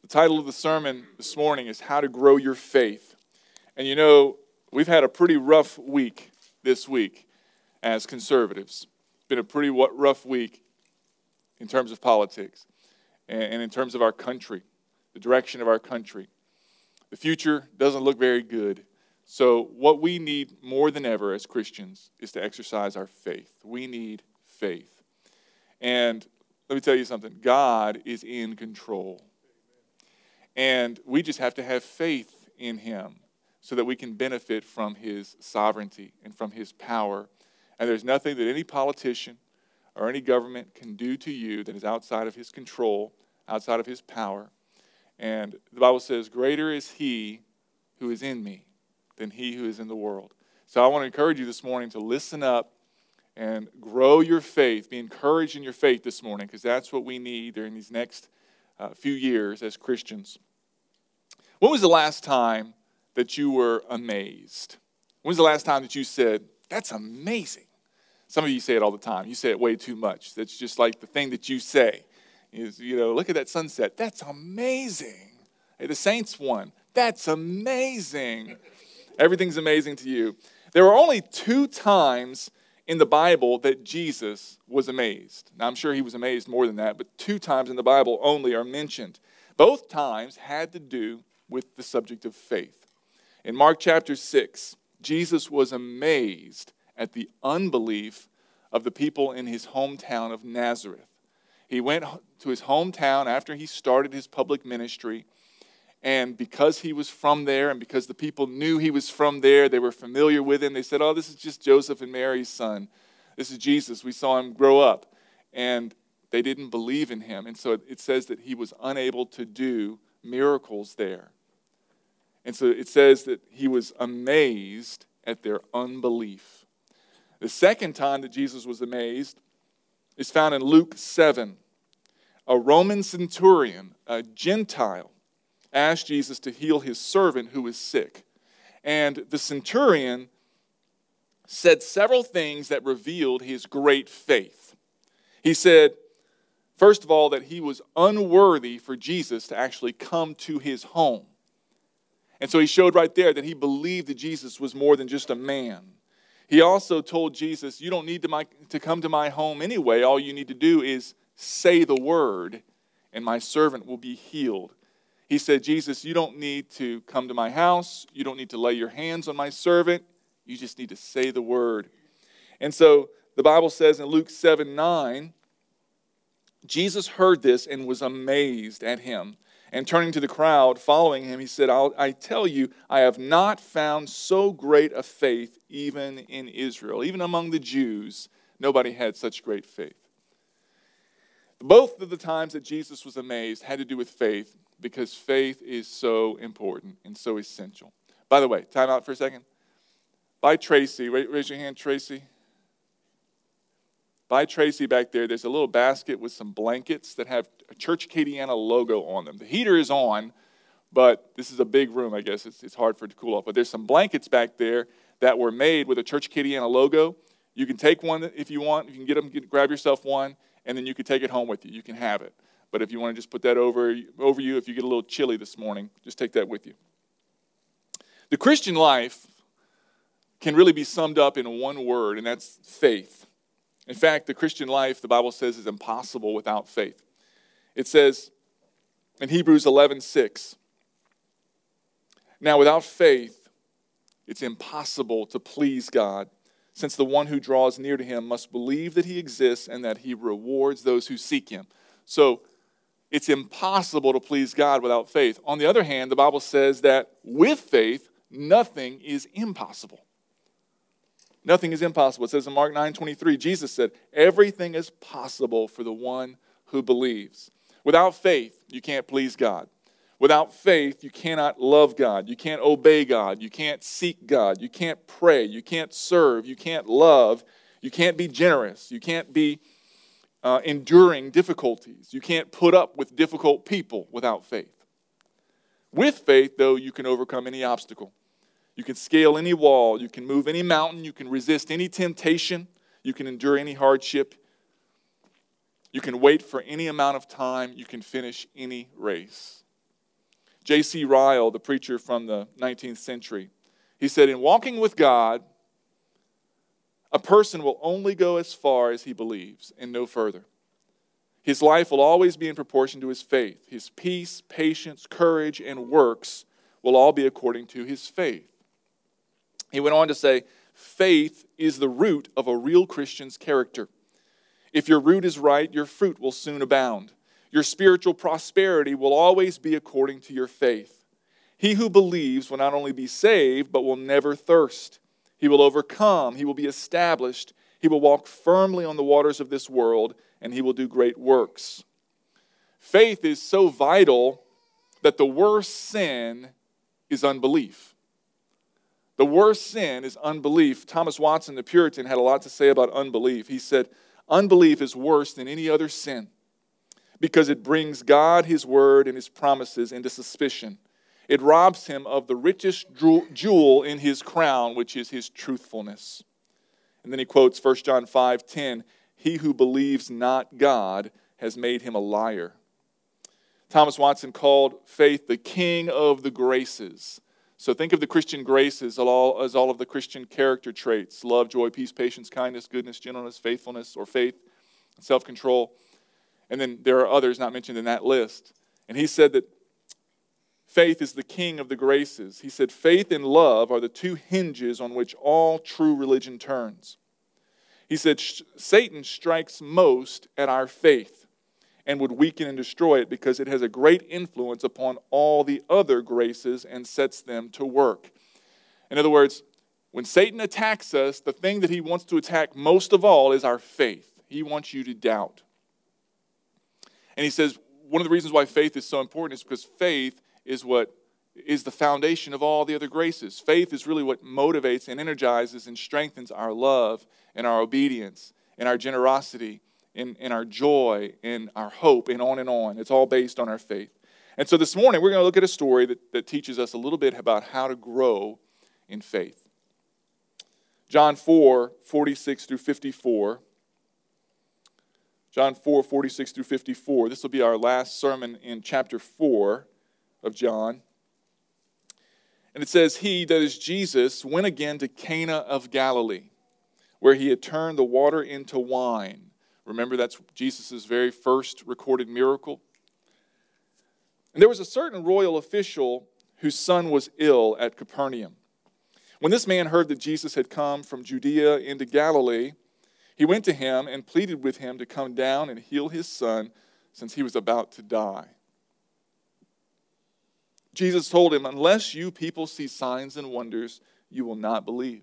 The title of the sermon this morning is How to Grow Your Faith. And you know, we've had a pretty rough week this week as conservatives. It's been a pretty rough week in terms of politics and in terms of our country, the direction of our country. The future doesn't look very good. So what we need more than ever as Christians is to exercise our faith. We need faith. And let me tell you something. God is in control. And we just have to have faith in him so that we can benefit from his sovereignty and from his power. And there's nothing that any politician or any government can do to you that is outside of his control, outside of his power. And the Bible says, greater is he who is in me than he who is in the world. So I want to encourage you this morning to listen up and grow your faith. Be encouraged in your faith this morning, because that's what we need during these next few years as Christians. When was the last time that you were amazed? When was the last time that you said, that's amazing? Some of you say it all the time. You say it way too much. That's just like the thing that you say is, look at that sunset. That's amazing. Hey, the Saints won. That's amazing. Everything's amazing to you. There are only 2 times in the Bible that Jesus was amazed. Now, I'm sure he was amazed more than that, but 2 times in the Bible only are mentioned. Both times had to do with the subject of faith. In Mark chapter 6, Jesus was amazed at the unbelief of the people in his hometown of Nazareth. He went to his hometown after he started his public ministry, and because he was from there and because the people knew he was from there, they were familiar with him. They said, oh, this is just Joseph and Mary's son. This is Jesus. We saw him grow up. And they didn't believe in him. And so it says that he was unable to do miracles there. And so it says that he was amazed at their unbelief. The second time that Jesus was amazed is found in Luke 7. A Roman centurion, a Gentile, asked Jesus to heal his servant who was sick. And the centurion said several things that revealed his great faith. He said, first of all, that he was unworthy for Jesus to actually come to his home. And so he showed right there that he believed that Jesus was more than just a man. He also told Jesus, you don't need to come to my home anyway. All you need to do is say the word, and my servant will be healed. He said, Jesus, you don't need to come to my house. You don't need to lay your hands on my servant. You just need to say the word. And so the Bible says in Luke 7:9, Jesus heard this and was amazed at him. And turning to the crowd following him, he said, I tell you, I have not found so great a faith even in Israel. Even among the Jews, nobody had such great faith. Both of the times that Jesus was amazed had to do with faith, because faith is so important and so essential. By the way, time out for a second. By Tracy, raise your hand, Tracy. By Tracy back there, there's a little basket with some blankets that have a Church Acadiana logo on them. The heater is on, but this is a big room, I guess. It's hard for it to cool off. But there's some blankets back there that were made with a Church Acadiana logo. You can take one if you want. You can grab yourself one, and then you can take it home with you. You can have it. But if you want to just put that over you, if you get a little chilly this morning, just take that with you. The Christian life can really be summed up in one word, and that's faith. In fact, the Christian life, the Bible says, is impossible without faith. It says in Hebrews 11:6, now without faith, it's impossible to please God, since the one who draws near to him must believe that he exists and that he rewards those who seek him. So it's impossible to please God without faith. On the other hand, the Bible says that with faith, nothing is impossible. Nothing is impossible. It says in Mark 9:23, Jesus said, everything is possible for the one who believes. Without faith, you can't please God. Without faith, you cannot love God. You can't obey God. You can't seek God. You can't pray. You can't serve. You can't love. You can't be generous. You can't be enduring difficulties. You can't put up with difficult people without faith. With faith, though, you can overcome any obstacle. You can scale any wall. You can move any mountain. You can resist any temptation. You can endure any hardship. You can wait for any amount of time. You can finish any race. J.C. Ryle, the preacher from the 19th century, he said, in walking with God, a person will only go as far as he believes and no further. His life will always be in proportion to his faith. His peace, patience, courage, and works will all be according to his faith. He went on to say, faith is the root of a real Christian's character. If your root is right, your fruit will soon abound. Your spiritual prosperity will always be according to your faith. He who believes will not only be saved, but will never thirst. He will overcome. He will be established. He will walk firmly on the waters of this world, and he will do great works. Faith is so vital that the worst sin is unbelief. The worst sin is unbelief. Thomas Watson, the Puritan, had a lot to say about unbelief. He said, unbelief is worse than any other sin because it brings God, His Word, and His promises into suspicion. It robs him of the richest jewel in his crown, which is his truthfulness. And then he quotes 1 John 5:10, he who believes not God has made him a liar. Thomas Watson called faith the king of the graces. So think of the Christian graces as all of the Christian character traits: love, joy, peace, patience, kindness, goodness, gentleness, faithfulness, or faith, self-control. And then there are others not mentioned in that list. And he said that faith is the king of the graces. He said faith and love are the two hinges on which all true religion turns. He said Satan strikes most at our faith and would weaken and destroy it because it has a great influence upon all the other graces and sets them to work. In other words, when Satan attacks us, the thing that he wants to attack most of all is our faith. He wants you to doubt. And he says one of the reasons why faith is so important is because faith is what is the foundation of all the other graces. Faith is really what motivates and energizes and strengthens our love and our obedience and our generosity and our joy and our hope and on and on. It's all based on our faith. And so this morning we're going to look at a story that teaches us a little bit about how to grow in faith. John 4:46 through 54. John 4:46 through 54. This will be our last sermon in chapter 4 of John. And it says, he, that is Jesus, went again to Cana of Galilee, where he had turned the water into wine. Remember, that's Jesus' very first recorded miracle. And there was a certain royal official whose son was ill at Capernaum. When this man heard that Jesus had come from Judea into Galilee, he went to him and pleaded with him to come down and heal his son, since he was about to die. Jesus told him, unless you people see signs and wonders, you will not believe.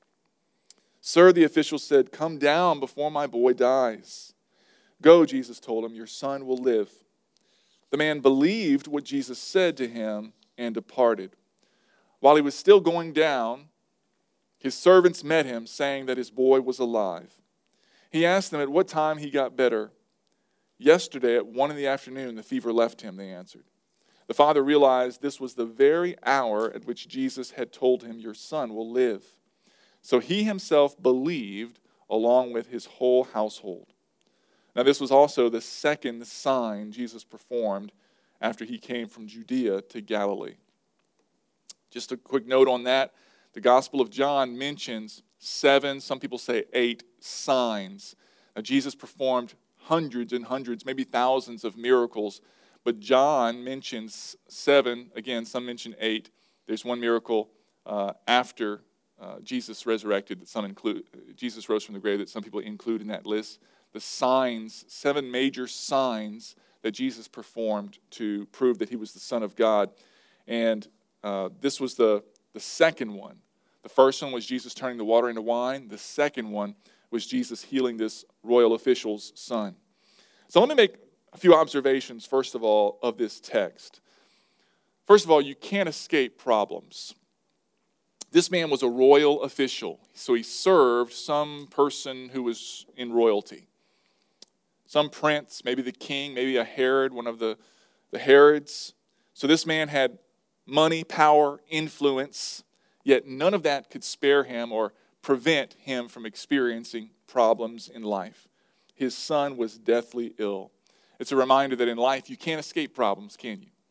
Sir, the official said, come down before my boy dies. Go, Jesus told him, your son will live. The man believed what Jesus said to him and departed. While he was still going down, his servants met him, saying that his boy was alive. He asked them at what time he got better. Yesterday at 1 p.m, the fever left him, they answered. The father realized this was the very hour at which Jesus had told him, your son will live. So he himself believed along with his whole household. Now this was also the second sign Jesus performed after he came from Judea to Galilee. Just a quick note on that. The Gospel of John mentions 7, some people say 8 signs. Now Jesus performed hundreds and hundreds, maybe thousands of miracles. But John mentions 7. Again, some mention 8. There's one miracle after Jesus resurrected that some include. Jesus rose from the grave that some people include in that list. The signs, 7 major signs that Jesus performed to prove that he was the Son of God. And this was the second one. The first one was Jesus turning the water into wine. The second one was Jesus healing this royal official's son. So let me make a few observations, first of all, of this text. First of all, you can't escape problems. This man was a royal official, so he served some person who was in royalty. Some prince, maybe the king, maybe a Herod, one of the Herods. So this man had money, power, influence, yet none of that could spare him or prevent him from experiencing problems in life. His son was deathly ill. It's a reminder that in life you can't escape problems, can you?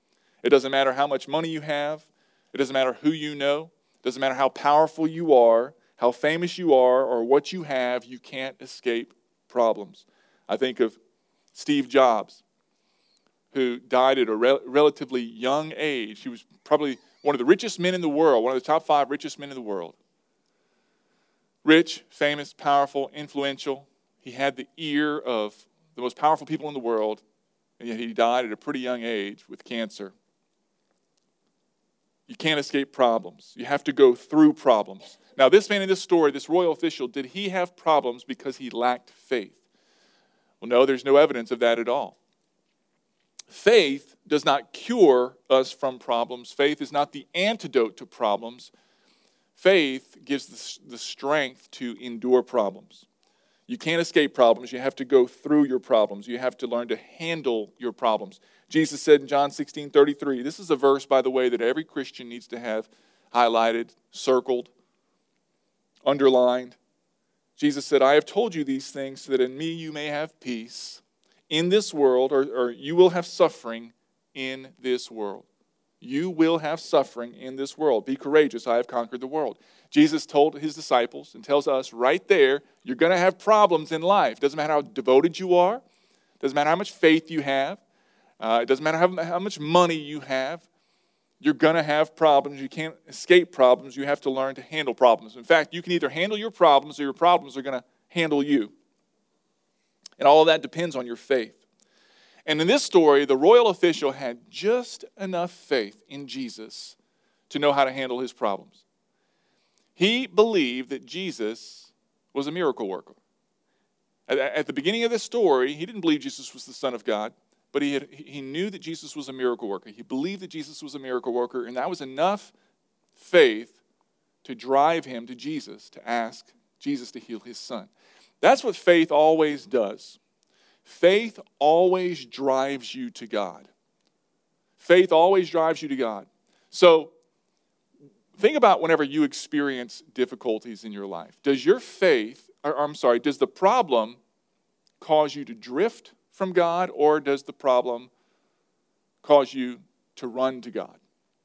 It doesn't matter how much money you have. It doesn't matter who you know. It doesn't matter how powerful you are, how famous you are, or what you have. You can't escape problems. I think of Steve Jobs, who died at a relatively young age. He was probably one of the richest men in the world, one of the top 5 richest men in the world. Rich, famous, powerful, influential. He had the ear of the most powerful people in the world, and yet he died at a pretty young age with cancer. You can't escape problems. You have to go through problems. Now, this man in this story, this royal official, did he have problems because he lacked faith? Well, no, there's no evidence of that at all. Faith does not cure us from problems. Faith is not the antidote to problems. Faith gives the strength to endure problems. You can't escape problems. You have to go through your problems. You have to learn to handle your problems. Jesus said in John 16:33, this is a verse, by the way, that every Christian needs to have highlighted, circled, underlined. Jesus said, I have told you these things so that in me you may have peace in this world, or you will have suffering in this world. You will have suffering in this world. Be courageous, I have conquered the world. Jesus told his disciples and tells us right there, you're going to have problems in life. Doesn't matter how devoted you are. Doesn't matter how much faith you have. It doesn't matter how much money you have. You're going to have problems. You can't escape problems. You have to learn to handle problems. In fact, you can either handle your problems or your problems are going to handle you. And all of that depends on your faith. And in this story, the royal official had just enough faith in Jesus to know how to handle his problems. He believed that Jesus was a miracle worker. At the beginning of this story, he didn't believe Jesus was the Son of God, but he knew that Jesus was a miracle worker. He believed that Jesus was a miracle worker, and that was enough faith to drive him to Jesus, to ask Jesus to heal his son. That's what faith always does. Faith always drives you to God. Faith always drives you to God. So, think about whenever you experience difficulties in your life. Does the problem cause you to drift from God, or does the problem cause you to run to God?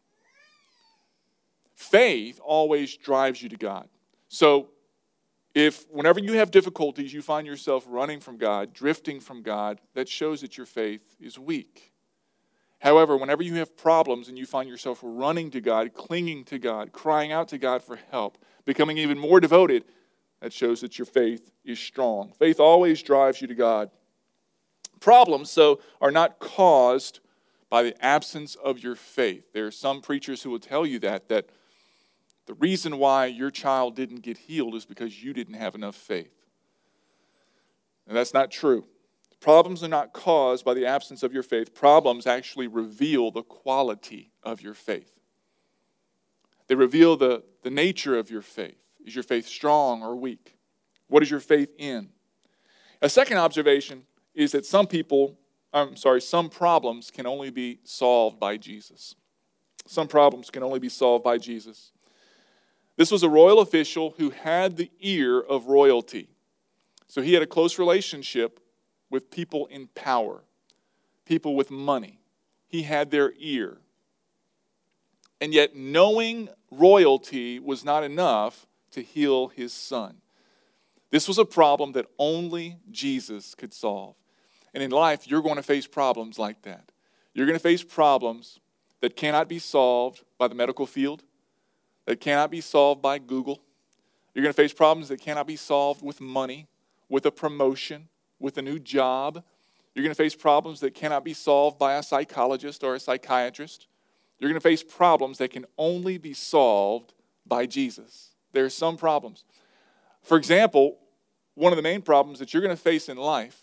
Faith always drives you to God. So, if whenever you have difficulties, you find yourself running from God, drifting from God, that shows that your faith is weak. However, whenever you have problems and you find yourself running to God, clinging to God, crying out to God for help, becoming even more devoted, that shows that your faith is strong. Faith always drives you to God. Problems, so, are not caused by the absence of your faith. There are some preachers who will tell you that the reason why your child didn't get healed is because you didn't have enough faith. And that's not true. Problems are not caused by the absence of your faith. Problems actually reveal the quality of your faith. They reveal the nature of your faith. Is your faith strong or weak? What is your faith in? A second observation is that some problems can only be solved by Jesus. Some problems can only be solved by Jesus. This was a royal official who had the ear of royalty. So he had a close relationship with people in power, people with money. He had their ear. And yet knowing royalty was not enough to heal his son. This was a problem that only Jesus could solve. And in life, you're going to face problems like that. You're going to face problems that cannot be solved by the medical field, that cannot be solved by Google. You're going to face problems that cannot be solved with money, with a promotion, with a new job. You're going to face problems that cannot be solved by a psychologist or a psychiatrist. You're going to face problems that can only be solved by Jesus. There are some problems. For example, one of the main problems that you're going to face in life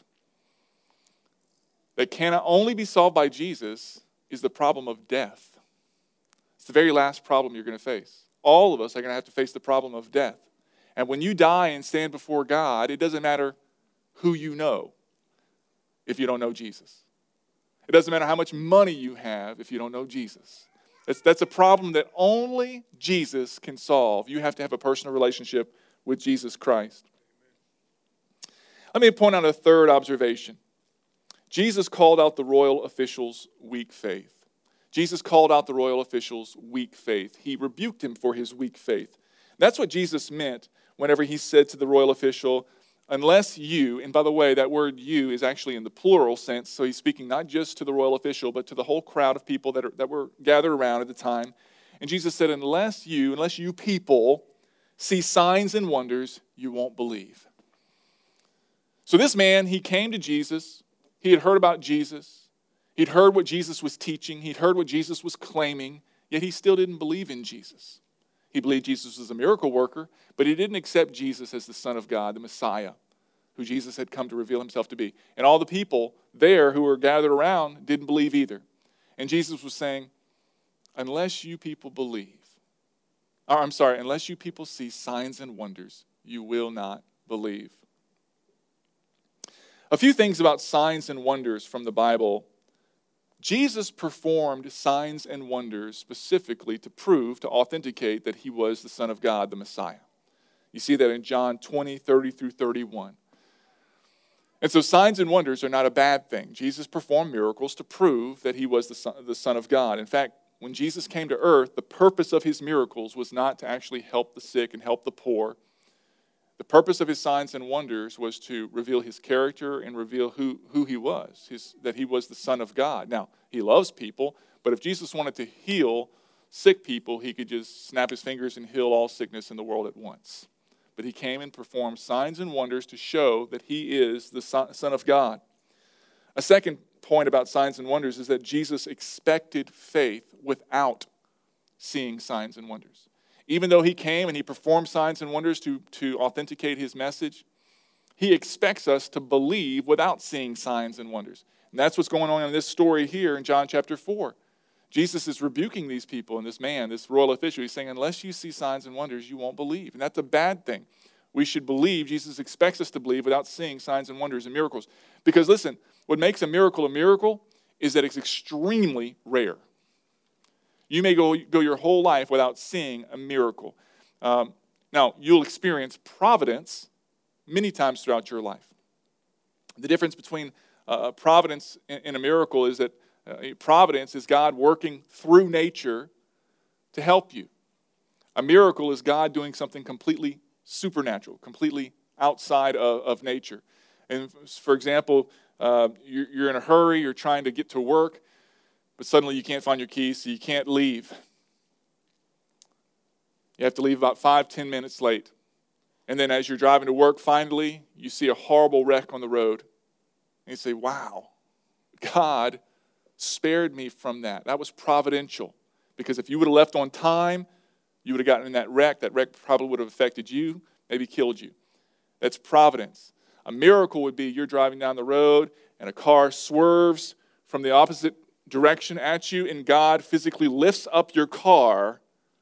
that cannot only be solved by Jesus is the problem of death. It's the very last problem you're going to face. All of us are going to have to face the problem of death. And when you die and stand before God, it doesn't matter who you know if you don't know Jesus. It doesn't matter how much money you have if you don't know Jesus. That's a problem that only Jesus can solve. You have to have a personal relationship with Jesus Christ. Let me point out a third observation. Jesus called out the royal official's weak faith. Jesus called out the royal official's weak faith. He rebuked him for his weak faith. That's what Jesus meant whenever he said to the royal official, unless you, and by the way, that word you is actually in the plural sense, so he's speaking not just to the royal official, but to the whole crowd of people that were gathered around at the time. And Jesus said, unless you people see signs and wonders, you won't believe. So this man, he came to Jesus. He had heard about Jesus. He'd heard what Jesus was teaching. He'd heard what Jesus was claiming, yet he still didn't believe in Jesus. He believed Jesus was a miracle worker, but he didn't accept Jesus as the Son of God, the Messiah, who Jesus had come to reveal himself to be. And all the people there who were gathered around didn't believe either. And Jesus was saying, unless you people unless you people see signs and wonders, you will not believe. A few things about signs and wonders from the Bible. Jesus performed signs and wonders specifically to authenticate that he was the Son of God, the Messiah. You see that in John 20, 30 through 31. And so signs and wonders are not a bad thing. Jesus performed miracles to prove that he was the Son of God. In fact, when Jesus came to earth, the purpose of his miracles was not to actually help the sick and help the poor. The purpose of his signs and wonders was to reveal his character and reveal who he was, that he was the Son of God. Now, he loves people, but if Jesus wanted to heal sick people, he could just snap his fingers and heal all sickness in the world at once. But he came and performed signs and wonders to show that he is the Son of God. A second point about signs and wonders is that Jesus expected faith without seeing signs and wonders. Even though he came and he performed signs and wonders to authenticate his message, he expects us to believe without seeing signs and wonders. And that's what's going on in this story here in John chapter 4. Jesus is rebuking these people and this man, this royal official. He's saying, unless you see signs and wonders, you won't believe. And that's a bad thing. We should believe. Jesus expects us to believe without seeing signs and wonders and miracles. Because listen, what makes a miracle is that it's extremely rare. You may go your whole life without seeing a miracle. Now, you'll experience providence many times throughout your life. The difference between providence and a miracle is that providence is God working through nature to help you. A miracle is God doing something completely supernatural, completely outside of nature. And for example, you're in a hurry, you're trying to get to work, but suddenly you can't find your keys, so you can't leave. You have to leave about 5-10 minutes late. And then as you're driving to work, finally, you see a horrible wreck on the road. And you say, wow, God spared me from that. That was providential. Because if you would have left on time, you would have gotten in that wreck. That wreck probably would have affected you, maybe killed you. That's providence. A miracle would be you're driving down the road and a car swerves from the opposite direction at you, and God physically lifts up your car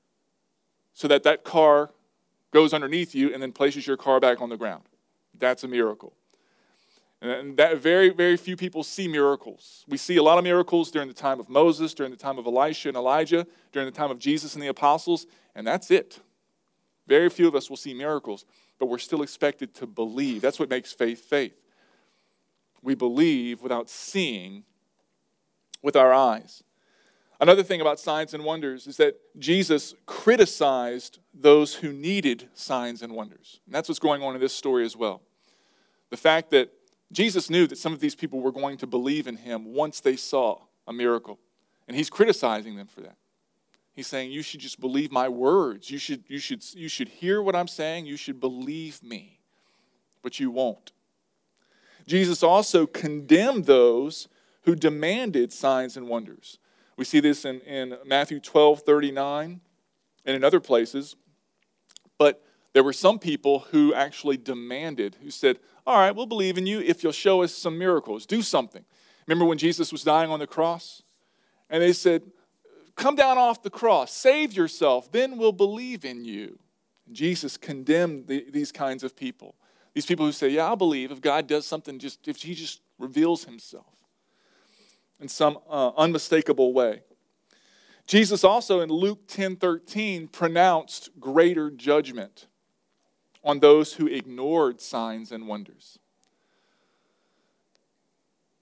so that car goes underneath you and then places your car back on the ground. That's a miracle. And that very, very few people see miracles. We see a lot of miracles during the time of Moses, during the time of Elisha and Elijah, during the time of Jesus and the apostles, and that's it. Very few of us will see miracles, but we're still expected to believe. That's what makes faith faith. We believe without seeing with our eyes. Another thing about signs and wonders is that Jesus criticized those who needed signs and wonders. And that's what's going on in this story as well. The fact that Jesus knew that some of these people were going to believe in him once they saw a miracle. And he's criticizing them for that. He's saying, you should just believe my words. You should hear what I'm saying. You should believe me. But you won't. Jesus also condemned those who demanded signs and wonders. We see this in Matthew 12:39 and in other places. But there were some people who actually demanded, who said, all right, we'll believe in you if you'll show us some miracles. Do something. Remember when Jesus was dying on the cross? And they said, come down off the cross. Save yourself. Then we'll believe in you. Jesus condemned these kinds of people. These people who say, yeah, I'll believe if God does something, if he just reveals himself in some unmistakable way. Jesus also in Luke 10:13 pronounced greater judgment on those who ignored signs and wonders.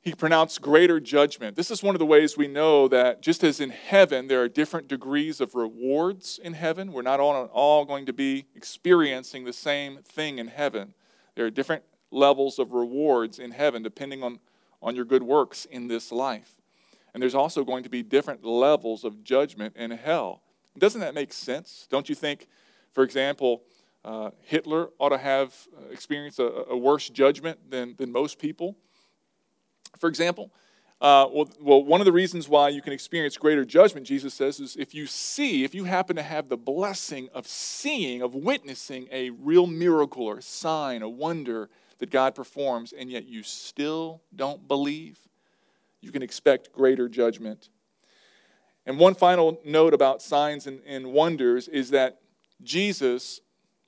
he pronounced greater judgment. This is one of the ways we know that just as in heaven, there are different degrees of rewards in heaven. We're not all going to be experiencing the same thing in heaven. There are different levels of rewards in heaven depending on your good works in this life. And there's also going to be different levels of judgment in hell. Doesn't that make sense? Don't you think, for example, Hitler ought to have experienced a worse judgment than most people? For example, one of the reasons why you can experience greater judgment, Jesus says, is if you happen to have the blessing of seeing, of witnessing a real miracle or a sign, a wonder that God performs, and yet you still don't believe, you can expect greater judgment. And one final note about signs and wonders is that Jesus,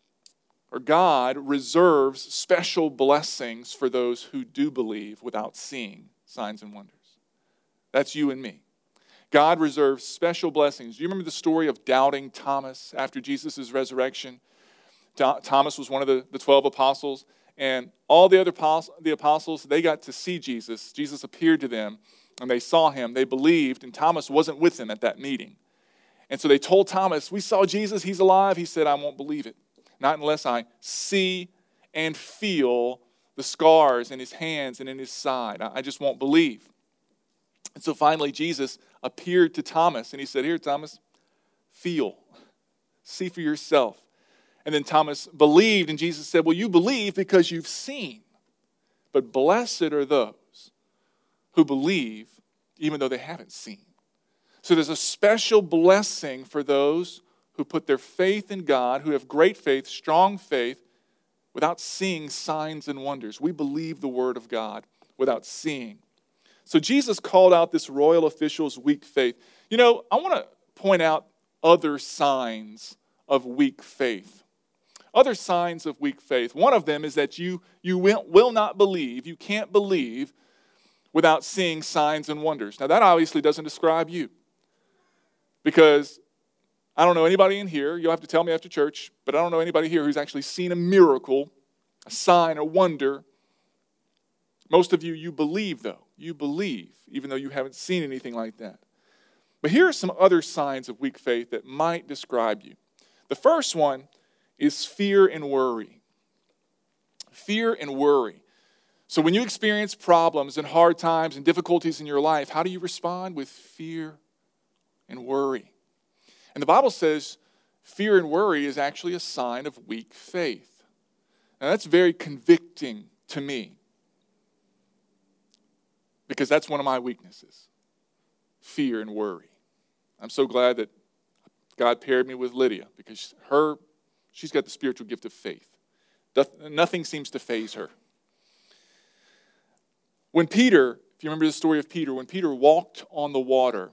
or God, reserves special blessings for those who do believe without seeing signs and wonders. That's you and me. God reserves special blessings. Do you remember the story of doubting Thomas after Jesus' resurrection? Thomas was one of the 12 apostles, and all the other apostles, they got to see Jesus. Jesus appeared to them, and they saw him. They believed, and Thomas wasn't with them at that meeting. And so they told Thomas, "We saw Jesus, he's alive." He said, "I won't believe it. Not unless I see and feel the scars in his hands and in his side. I just won't believe." And so finally Jesus appeared to Thomas and he said, "Here, Thomas, feel. See for yourself." And then Thomas believed, and Jesus said, "Well, you believe because you've seen. But blessed are those who believe even though they haven't seen." So there's a special blessing for those who put their faith in God, who have great faith, strong faith, without seeing signs and wonders. We believe the word of God without seeing. So Jesus called out this royal official's weak faith. You know, I want to point out other signs of weak faith. Other signs of weak faith. One of them is that you will not believe, you can't believe without seeing signs and wonders. Now that obviously doesn't describe you. Because I don't know anybody in here, you'll have to tell me after church, but I don't know anybody here who's actually seen a miracle, a sign, a wonder. Most of you believe though. You believe, even though you haven't seen anything like that. But here are some other signs of weak faith that might describe you. The first one is fear and worry. Fear and worry. So when you experience problems and hard times and difficulties in your life, how do you respond? With fear and worry. And the Bible says fear and worry is actually a sign of weak faith. Now that's very convicting to me because that's one of my weaknesses, fear and worry. I'm so glad that God paired me with Lydia because she's got the spiritual gift of faith. Nothing seems to faze her. When Peter, if you remember the story of Peter, when Peter walked on the water,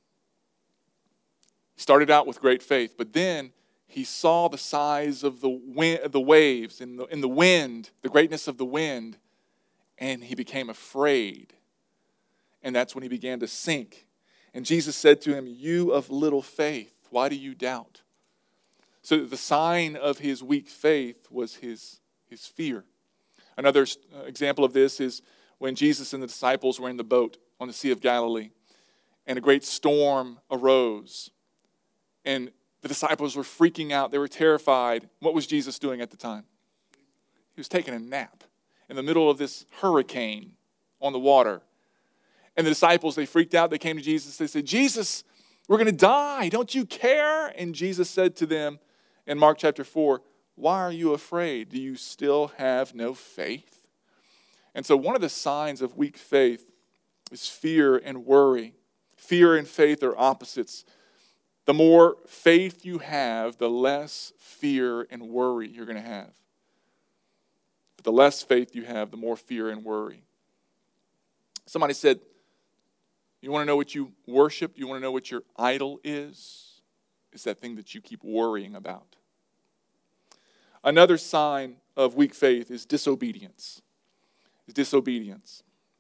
he started out with great faith, but then he saw the size of the waves and the wind, the greatness of the wind, and he became afraid. And that's when he began to sink. And Jesus said to him, "You of little faith, why do you doubt?" So the sign of his weak faith was his fear. Another example of this is when Jesus and the disciples were in the boat on the Sea of Galilee, and a great storm arose. And the disciples were freaking out. They were terrified. What was Jesus doing at the time? He was taking a nap in the middle of this hurricane on the water. And the disciples, they freaked out. They came to Jesus. They said, "Jesus, we're going to die. Don't you care?" And Jesus said to them in Mark chapter 4, "Why are you afraid? Do you still have no faith?" And so one of the signs of weak faith is fear and worry. Fear and faith are opposites. The more faith you have, the less fear and worry you're going to have. But the less faith you have, the more fear and worry. Somebody said, you want to know what you worship? You want to know what your idol is? It's that thing that you keep worrying about. Another sign of weak faith is disobedience. Disobedience.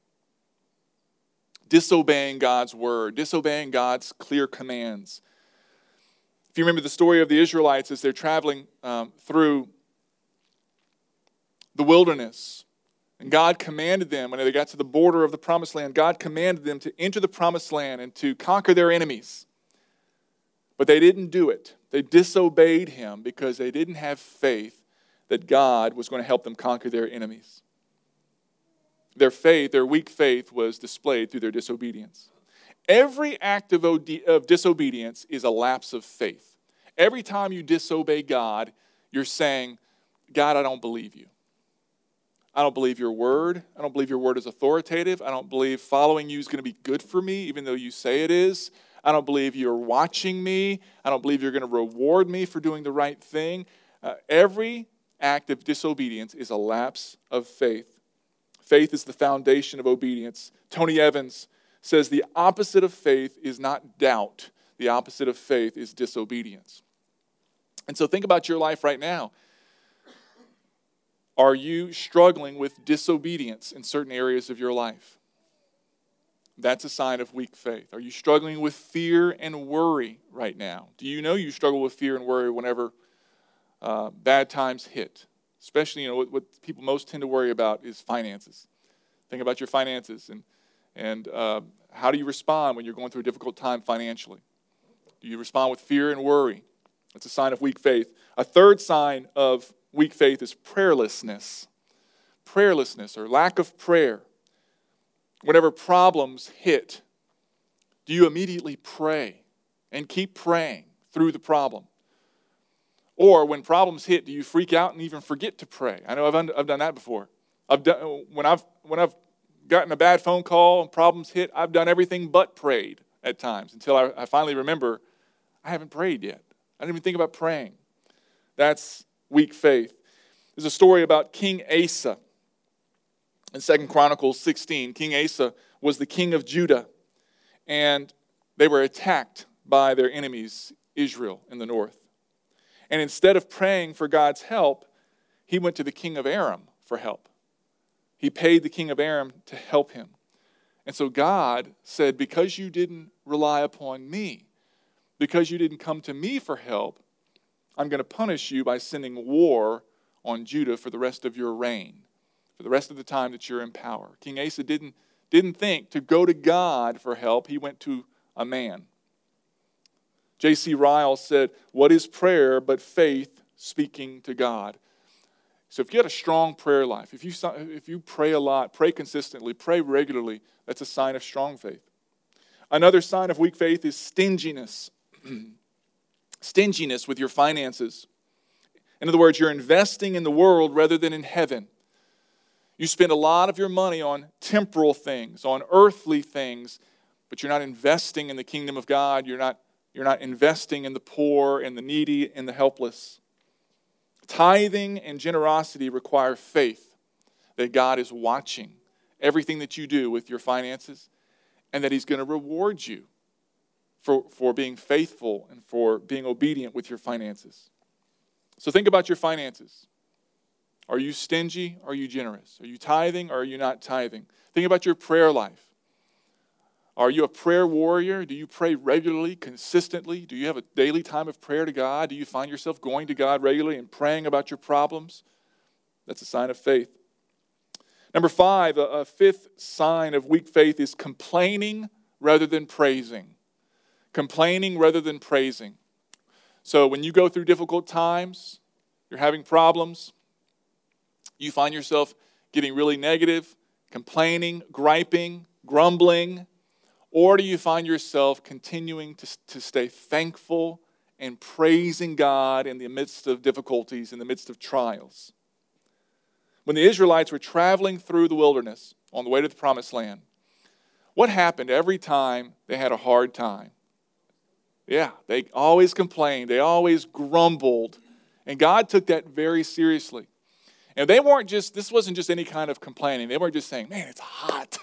Disobeying God's word, disobeying God's clear commands. If you remember the story of the Israelites as they're traveling through the wilderness, And God commanded them, when they got to the border of the promised land, God commanded them to enter the promised land and to conquer their enemies. But they didn't do it. They disobeyed him because they didn't have faith that God was going to help them conquer their enemies. Their faith, their weak faith, was displayed through their disobedience. Every act of disobedience is a lapse of faith. Every time you disobey God, you're saying, God, I don't believe you. I don't believe your word. I don't believe your word is authoritative. I don't believe following you is going to be good for me, even though you say it is. I don't believe you're watching me. I don't believe you're going to reward me for doing the right thing. Every act of disobedience is a lapse of faith. Faith is the foundation of obedience. Tony Evans says the opposite of faith is not doubt. The opposite of faith is disobedience. And so think about your life right now. Are you struggling with disobedience in certain areas of your life? That's a sign of weak faith. Are you struggling with fear and worry right now? Do you know you struggle with fear and worry whenever bad times hit? Especially, what people most tend to worry about is finances. Think about your finances and how do you respond when you're going through a difficult time financially? Do you respond with fear and worry? That's a sign of weak faith. A third sign of weak faith is prayerlessness. Prayerlessness or lack of prayer. Whenever problems hit, do you immediately pray and keep praying through the problem? Or when problems hit, do you freak out and even forget to pray? I know I've done that before. When I've gotten a bad phone call and problems hit, I've done everything but prayed at times until I finally remember I haven't prayed yet. I didn't even think about praying. That's weak faith. There's a story about King Asa in 2 Chronicles 16. King Asa was the king of Judah, and they were attacked by their enemies, Israel, in the north. And instead of praying for God's help, he went to the king of Aram for help. He paid the king of Aram to help him. And so God said, because you didn't rely upon me, because you didn't come to me for help, I'm going to punish you by sending war on Judah for the rest of your reign, for the rest of the time that you're in power. King Asa didn't think to go to God for help. He went to a man. J.C. Ryle said, what is prayer but faith speaking to God? So if you have a strong prayer life, if you pray a lot, pray consistently, pray regularly, that's a sign of strong faith. Another sign of weak faith is stinginess. Stinginess with your finances. In other words, you're investing in the world rather than in heaven. You spend a lot of your money on temporal things, on earthly things, but you're not investing in the kingdom of God. You're not investing in the poor and the needy and the helpless. Tithing and generosity require faith that God is watching everything that you do with your finances and that he's going to reward you for being faithful and for being obedient with your finances. So think about your finances. Are you stingy? Are you generous? Are you tithing or are you not tithing? Think about your prayer life. Are you a prayer warrior? Do you pray regularly, consistently? Do you have a daily time of prayer to God? Do you find yourself going to God regularly and praying about your problems? That's a sign of faith. Number 5, a fifth sign of weak faith is complaining rather than praising. Complaining rather than praising. So when you go through difficult times, you're having problems, you find yourself getting really negative, complaining, griping, grumbling, or do you find yourself continuing to stay thankful and praising God in the midst of difficulties, in the midst of trials? When the Israelites were traveling through the wilderness on the way to the promised land, what happened every time they had a hard time? Yeah, they always complained. They always grumbled. And God took that very seriously. And this wasn't just any kind of complaining. They weren't just saying, man, it's hot.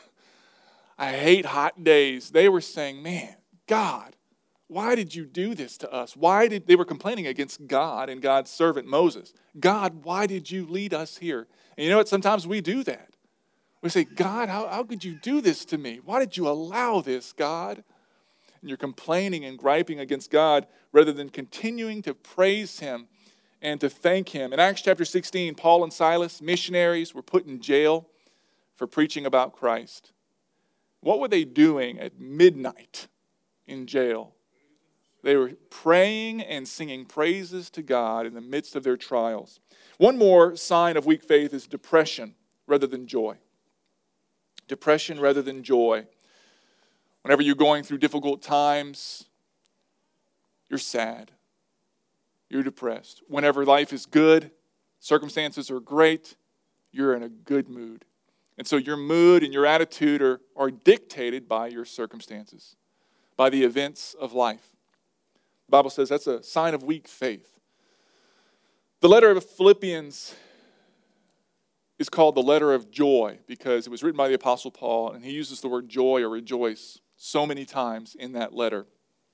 I hate hot days. They were saying, man, God, why did you do this to us? They were complaining against God and God's servant Moses. God, why did you lead us here? And you know what? Sometimes we do that. We say, God, how could you do this to me? Why did you allow this, God? And you're complaining and griping against God rather than continuing to praise him and to thank him. In Acts chapter 16, Paul and Silas, missionaries, were put in jail. for preaching about Christ. What were they doing at midnight in jail? They were praying and singing praises to God in the midst of their trials. One more sign of weak faith is depression rather than joy. Depression rather than joy. Whenever you're going through difficult times, you're sad. You're depressed. Whenever life is good, circumstances are great, you're in a good mood. And so your mood and your attitude are dictated by your circumstances, by the events of life. The Bible says that's a sign of weak faith. The letter of Philippians is called the letter of joy because it was written by the Apostle Paul, and he uses the word joy or rejoice so many times in that letter.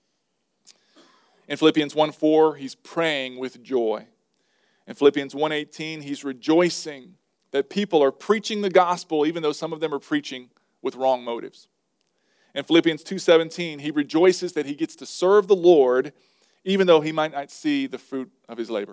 In Philippians 1:4, he's praying with joy. In Philippians 1:18, he's rejoicing that people are preaching the gospel even though some of them are preaching with wrong motives. In Philippians 2:17, he rejoices that he gets to serve the Lord even though he might not see the fruit of his labor.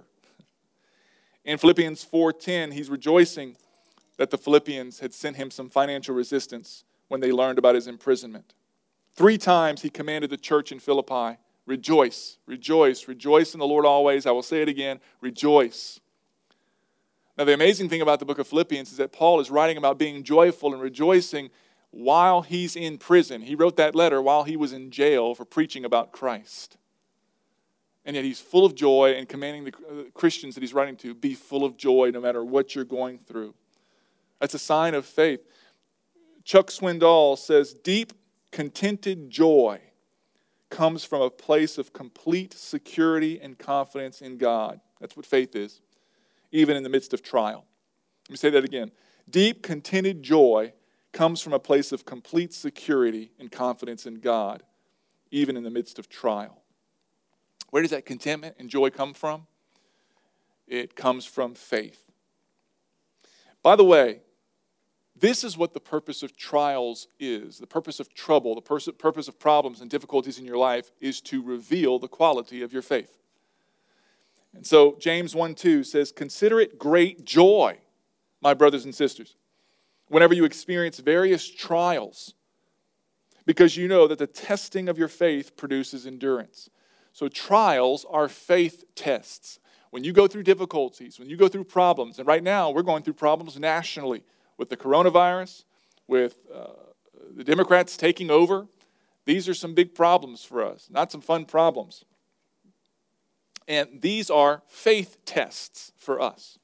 In Philippians 4:10, he's rejoicing that the Philippians had sent him some financial resistance when they learned about his imprisonment. 3 times he commanded the church in Philippi, rejoice, rejoice, rejoice in the Lord always. I will say it again, rejoice. Now the amazing thing about the book of Philippians is that Paul is writing about being joyful and rejoicing while he's in prison. He wrote that letter while he was in jail for preaching about Christ. And yet he's full of joy and commanding the Christians that he's writing to, be full of joy no matter what you're going through. That's a sign of faith. Chuck Swindoll says, deep, contented joy comes from a place of complete security and confidence in God. That's what faith is, even in the midst of trial. Let me say that again. Deep, contented joy comes from a place of complete security and confidence in God, even in the midst of trial. Where does that contentment and joy come from? It comes from faith. By the way, this is what the purpose of trials is. The purpose of trouble, the purpose of problems and difficulties in your life is to reveal the quality of your faith. And so James 1:2 says, consider it great joy, my brothers and sisters, whenever you experience various trials, because you know that the testing of your faith produces endurance. So trials are faith tests. When you go through difficulties, when you go through problems, and right now we're going through problems nationally with the coronavirus, with the Democrats taking over. These are some big problems for us, not some fun problems. And these are faith tests for us.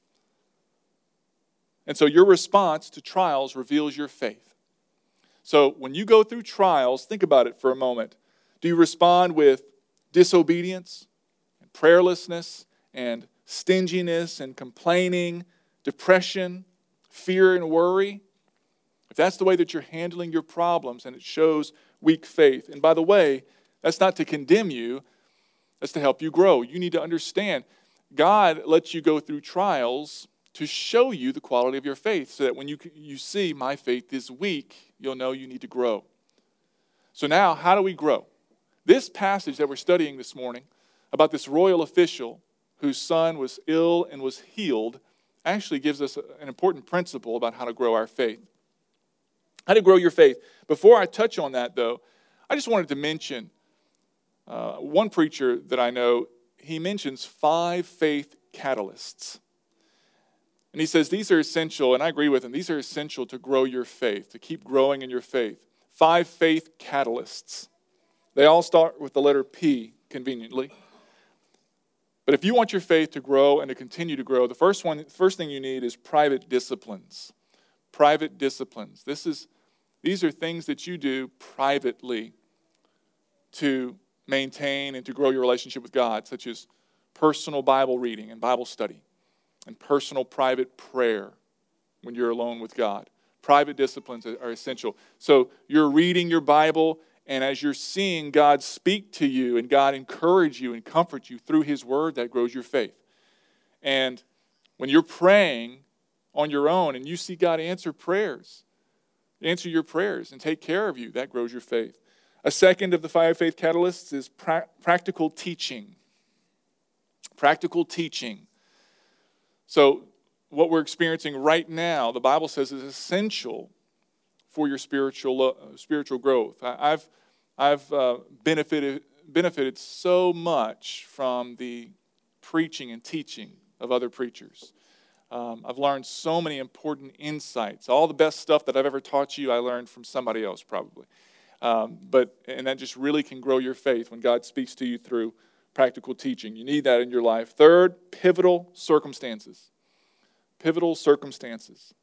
And so your response to trials reveals your faith. So when you go through trials, think about it for a moment. Do you respond with disobedience and prayerlessness and stinginess and complaining, depression, fear and worry? If that's the way that you're handling your problems, and it shows weak faith. And by the way, that's not to condemn you, that's to help you grow. You need to understand, God lets you go through trials to show you the quality of your faith, so that when you see my faith is weak, you'll know you need to grow. So now, how do we grow? This passage that we're studying this morning about this royal official whose son was ill and was healed actually gives us an important principle about how to grow our faith. How to grow your faith. Before I touch on that, though, I just wanted to mention one preacher that I know. He mentions 5 faith catalysts. And he says these are essential, and I agree with him, these are essential to grow your faith, to keep growing in your faith. 5 faith catalysts. They all start with the letter P, conveniently. But if you want your faith to grow and to continue to grow, the first thing you need is private disciplines. Private disciplines. These are things that you do privately to maintain and to grow your relationship with God, such as personal Bible reading and Bible study, and personal private prayer when you're alone with God. Private disciplines are essential. So you're reading your Bible, and as you're seeing God speak to you and God encourage you and comfort you through His Word, that grows your faith. And when you're praying on your own and you see God answer your prayers and take care of you, that grows your faith. A second of the 5 faith catalysts is practical teaching. Practical teaching. So what we're experiencing right now, the Bible says, is essential for your spiritual growth. I've benefited so much from the preaching and teaching of other preachers. I've learned so many important insights. All the best stuff that I've ever taught you, I learned from somebody else probably. And that just really can grow your faith when God speaks to you through practical teaching. You need that in your life. Third, pivotal circumstances. Pivotal circumstances.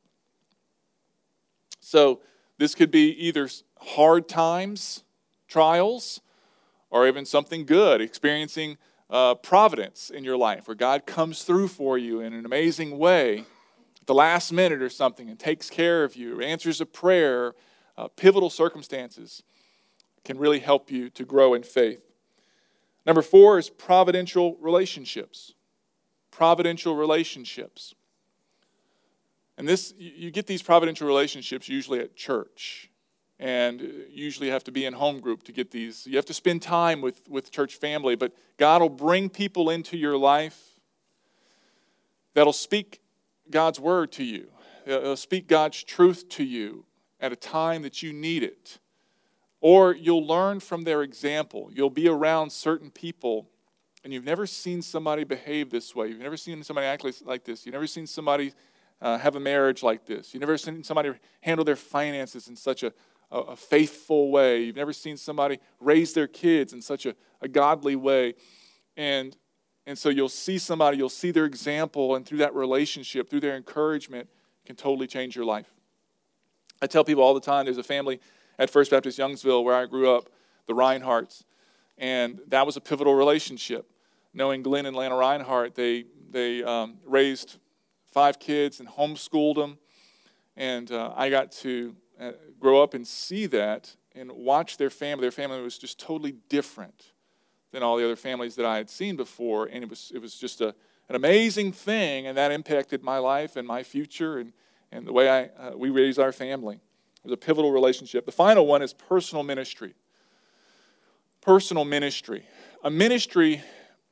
So this could be either hard times, trials, or even something good, experiencing providence in your life where God comes through for you in an amazing way at the last minute or something and takes care of you, answers a prayer. Pivotal circumstances can really help you to grow in faith. Number 4 is providential relationships. Providential relationships. And this, you get these providential relationships usually at church. And usually you have to be in home group to get these. You have to spend time with church family. But God will bring people into your life that'll speak God's word to you. They'll speak God's truth to you at a time that you need it. Or you'll learn from their example. You'll be around certain people and you've never seen somebody behave this way. You've never seen somebody act like this. You've never seen somebody have a marriage like this. You've never seen somebody handle their finances in such a faithful way. You've never seen somebody raise their kids in such a godly way. And so you'll see somebody, you'll see their example, and through that relationship, through their encouragement, can totally change your life. I tell people all the time, there's a family at First Baptist Youngsville where I grew up, the Reinhardts, and that was a pivotal relationship. Knowing Glenn and Lana Reinhardt, they raised 5 kids and homeschooled them, and I got to grow up and see that and watch their family. Their family was just totally different than all the other families that I had seen before, and it was just an amazing thing, and that impacted my life and my future and the way we raised our family. It was a pivotal relationship. The final one is personal ministry. Personal ministry. A ministry,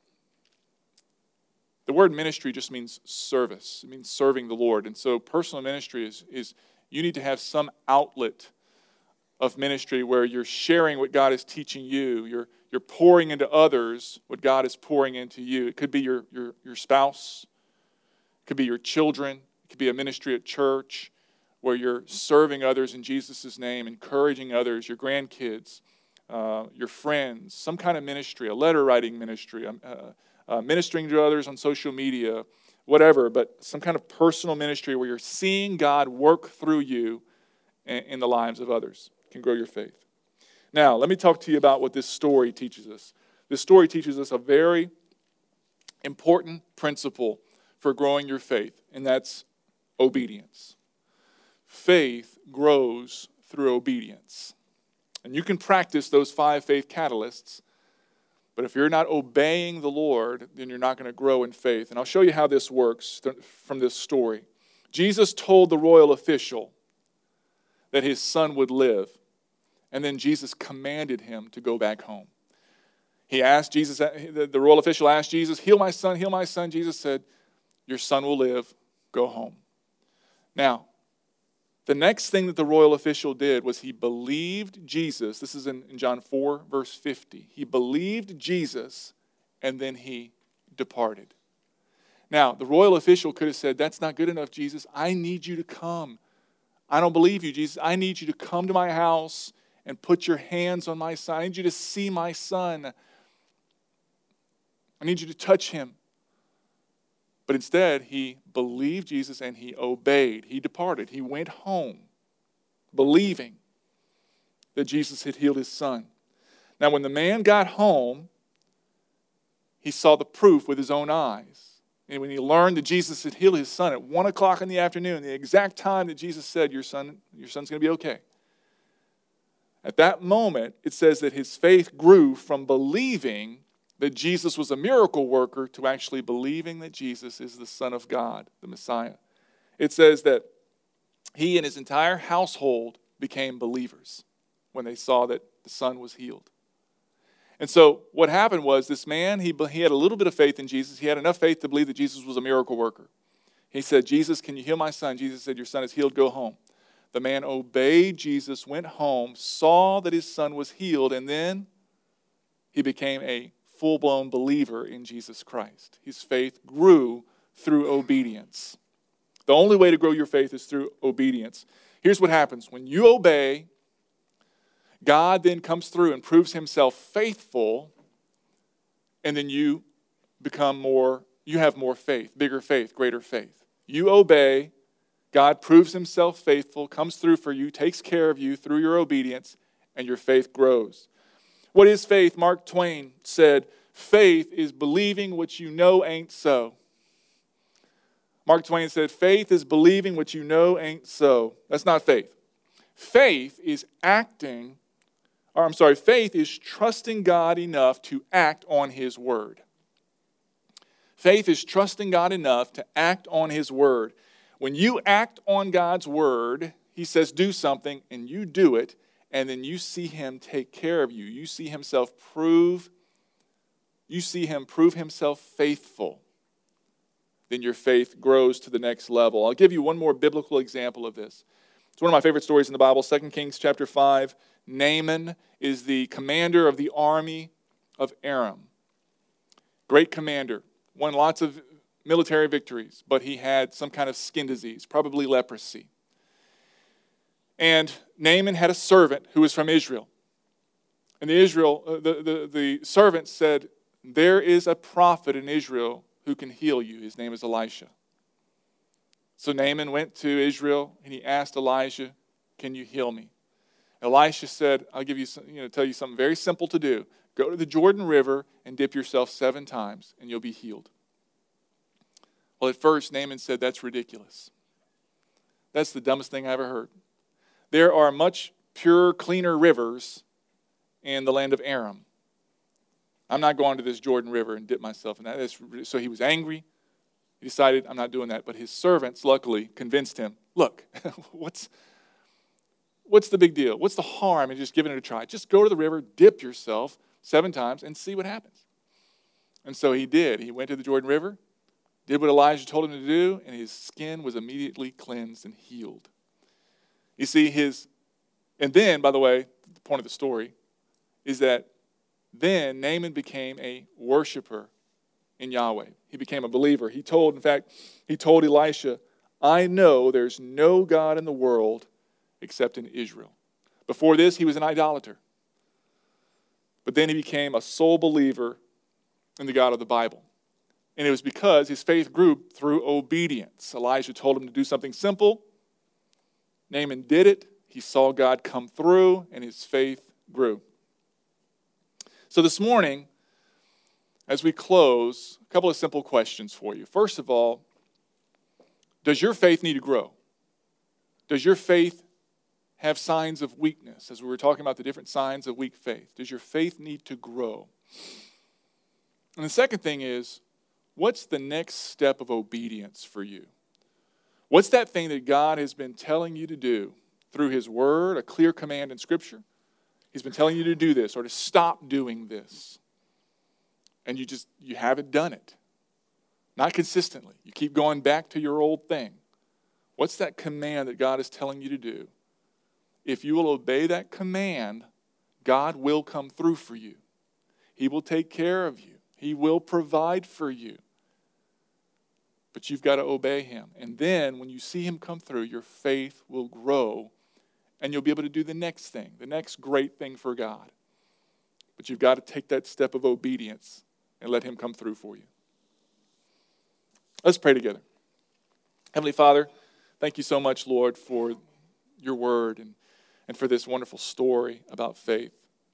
the word ministry just means service. It means serving the Lord. And so personal ministry is you need to have some outlet of ministry where you're sharing what God is teaching you. You're pouring into others what God is pouring into you. It could be your spouse. It could be your children. It could be a ministry at church where you're serving others in Jesus' name, encouraging others, your grandkids, your friends, some kind of ministry, a letter writing ministry, ministering to others on social media, whatever, but some kind of personal ministry where you're seeing God work through you in the lives of others. It can grow your faith. Now, let me talk to you about what this story teaches us. This story teaches us a very important principle for growing your faith, and that's obedience. Faith grows through obedience. And you can practice those 5 faith catalysts, but if you're not obeying the Lord, then you're not going to grow in faith. And I'll show you how this works from this story. Jesus told the royal official that his son would live, and then Jesus commanded him to go back home. He asked Jesus, the royal official asked Jesus, heal my son, heal my son. Jesus said, your son will live, go home. Now, the next thing that the royal official did was he believed Jesus. This is in John 4, verse 50. He believed Jesus, and then he departed. Now, the royal official could have said, that's not good enough, Jesus. I need you to come. I don't believe you, Jesus. I need you to come to my house and put your hands on my son. I need you to see my son. I need you to touch him. But instead, he believed Jesus and he obeyed. He departed. He went home, believing that Jesus had healed his son. Now, when the man got home, he saw the proof with his own eyes. And when he learned that Jesus had healed his son at 1 o'clock in the afternoon, the exact time that Jesus said, your son's going to be okay. At that moment, it says that his faith grew from believing that Jesus was a miracle worker to actually believing that Jesus is the Son of God, the Messiah. It says that he and his entire household became believers when they saw that the son was healed. And so what happened was this man, he had a little bit of faith in Jesus. He had enough faith to believe that Jesus was a miracle worker. He said, Jesus, can you heal my son? Jesus said, your son is healed, go home. The man obeyed Jesus, went home, saw that his son was healed, and then he became a full-blown believer in Jesus Christ. His faith grew through obedience. The only way to grow your faith is through obedience. Here's what happens. When you obey, God then comes through and proves himself faithful, and then you have more faith, bigger faith, greater faith. You obey, God proves himself faithful, comes through for you, takes care of you through your obedience, and your faith grows. What is faith? Mark Twain said, faith is believing what you know ain't so. Mark Twain said, faith is believing what you know ain't so. That's not faith. Faith is faith is trusting God enough to act on his word. Faith is trusting God enough to act on his word. When you act on God's word, he says do something, and you do it, and then you see him take care of you. You see him prove himself faithful. Then your faith grows to the next level. I'll give you one more biblical example of this. It's one of my favorite stories in the Bible, 2 Kings chapter 5. Naaman is the commander of the army of Aram. Great commander, won lots of military victories, but he had some kind of skin disease, probably leprosy. And Naaman had a servant who was from Israel. And the servant said, there is a prophet in Israel who can heal you. His name is Elisha. So Naaman went to Israel and he asked Elijah, can you heal me? Elisha said, I'll give you tell you something very simple to do. Go to the Jordan River and dip yourself 7 times and you'll be healed. Well, at first Naaman said, that's ridiculous. That's the dumbest thing I ever heard. There are much purer, cleaner rivers in the land of Aram. I'm not going to this Jordan River and dip myself in that. So he was angry. He decided, I'm not doing that. But his servants, luckily, convinced him, look, what's the big deal? What's the harm in just giving it a try? Just go to the river, dip yourself 7 times, and see what happens. And so he did. He went to the Jordan River, did what Elijah told him to do, and his skin was immediately cleansed and healed. You see, and then, by the way, the point of the story is that then Naaman became a worshiper in Yahweh. He became a believer. He told Elisha, I know there's no God in the world except in Israel. Before this, he was an idolater. But then he became a sole believer in the God of the Bible. And it was because his faith grew through obedience. Elijah told him to do something simple. Naaman did it. He saw God come through, and his faith grew. So this morning, as we close, a couple of simple questions for you. First of all, does your faith need to grow? Does your faith have signs of weakness? As we were talking about the different signs of weak faith, does your faith need to grow? And the second thing is, what's the next step of obedience for you? What's that thing that God has been telling you to do through his word, a clear command in Scripture? He's been telling you to do this or to stop doing this. And you haven't done it. Not consistently. You keep going back to your old thing. What's that command that God is telling you to do? If you will obey that command, God will come through for you. He will take care of you. He will provide for you. But you've got to obey him. And then when you see him come through, your faith will grow. And you'll be able to do the next thing, the next great thing for God. But you've got to take that step of obedience and let him come through for you. Let's pray together. Heavenly Father, thank you so much, Lord, for your word and for this wonderful story about faith.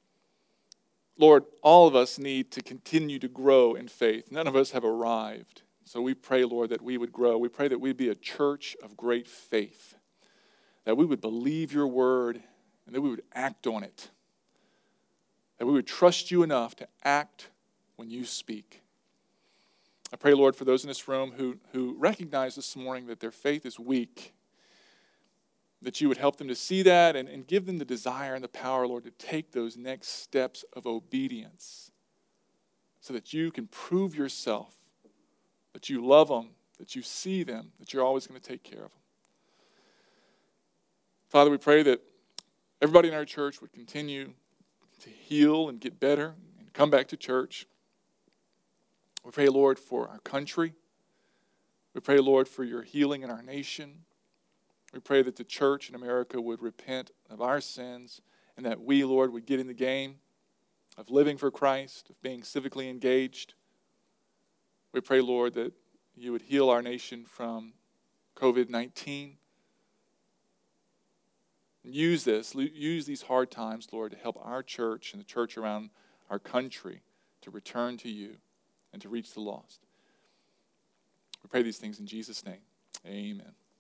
Lord, all of us need to continue to grow in faith. None of us have arrived. So we pray, Lord, that we would grow. We pray that we'd be a church of great faith, that we would believe your word and that we would act on it, that we would trust you enough to act when you speak. I pray, Lord, for those in this room who recognize this morning that their faith is weak, that you would help them to see that and give them the desire and the power, Lord, to take those next steps of obedience so that you can prove yourself, that you love them, that you see them, that you're always going to take care of them. Father, we pray that everybody in our church would continue to heal and get better and come back to church. We pray, Lord, for our country. We pray, Lord, for your healing in our nation. We pray that the church in America would repent of our sins and that we, Lord, would get in the game of living for Christ, of being civically engaged. We pray, Lord, that you would heal our nation from COVID-19. Use these hard times, Lord, to help our church and the church around our country to return to you and to reach the lost. We pray these things in Jesus' name. Amen.